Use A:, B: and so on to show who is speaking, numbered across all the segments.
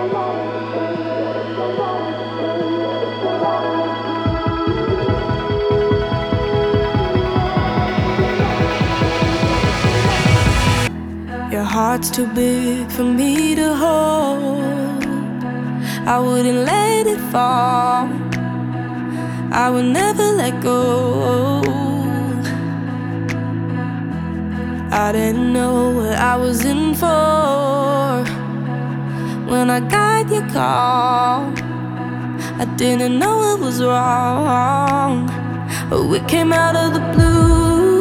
A: Your heart's too big for me to hold. I wouldn't let it fall. I would never let go. I didn't know what I was in for when I got your call. I didn't know it was wrong, but we came out of the blue.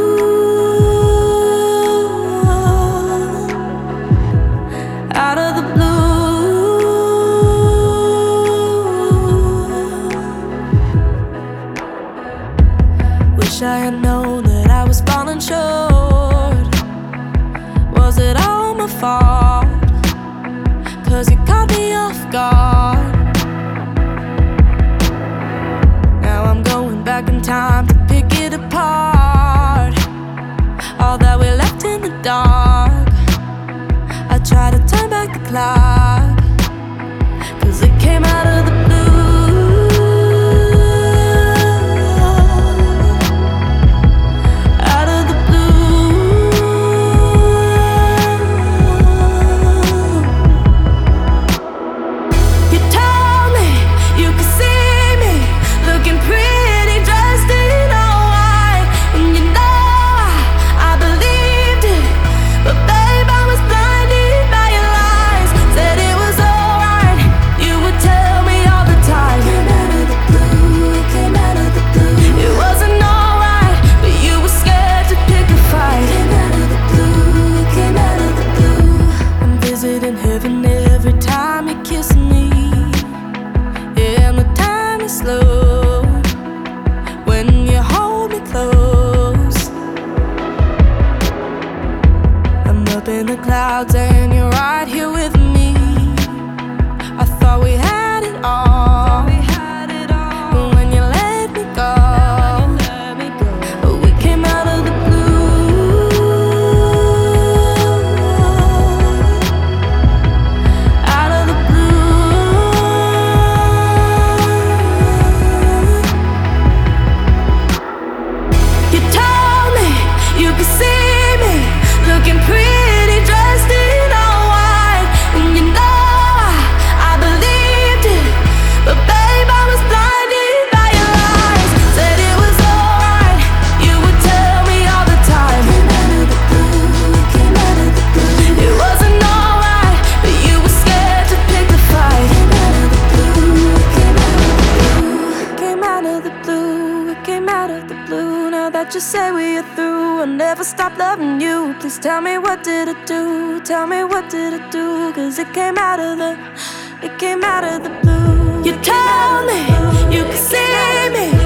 A: Out of the blue. Wish I had known that I was falling short. Was it all my fault? 'Cause you caught me off guard. Now I'm going back in time to pick it apart. All that we left in the dark. I try to turn back the clock, 'cause it came out of the blue. Out of the blue. You told me you could see me looking pretty dressed in all white, and you know I believed it, but babe, I was blinded by your lies. Said it was alright, you would tell me all the time. Came out of the blue, it came out of the blue. It wasn't alright, but you were scared to pick a fight. Came out of the blue, it came out of the blue. I'm visiting heaven every time you kiss me. Yeah, and the time is slow when you hold me close. I'm up in the clouds and you're right here with me. I thought we had it all, but when you let me go, we came out of the blue. Out of the blue. You told me you could see me looking pretty dressed in all white, and you know I believed it, but babe, I was blinded by your lies. Said it was alright, you would tell me all the time. Came out of the blue, came out of the blue. It wasn't alright, but you were scared to pick a fight. Came out of the blue, came out of the blue. Came out of the blue, it came out of the blue. Now that you say we are through, I'll never stop loving you. Please tell me, what did it do? Tell me, what did it do? 'Cause it came out of the blue. You told me you could see me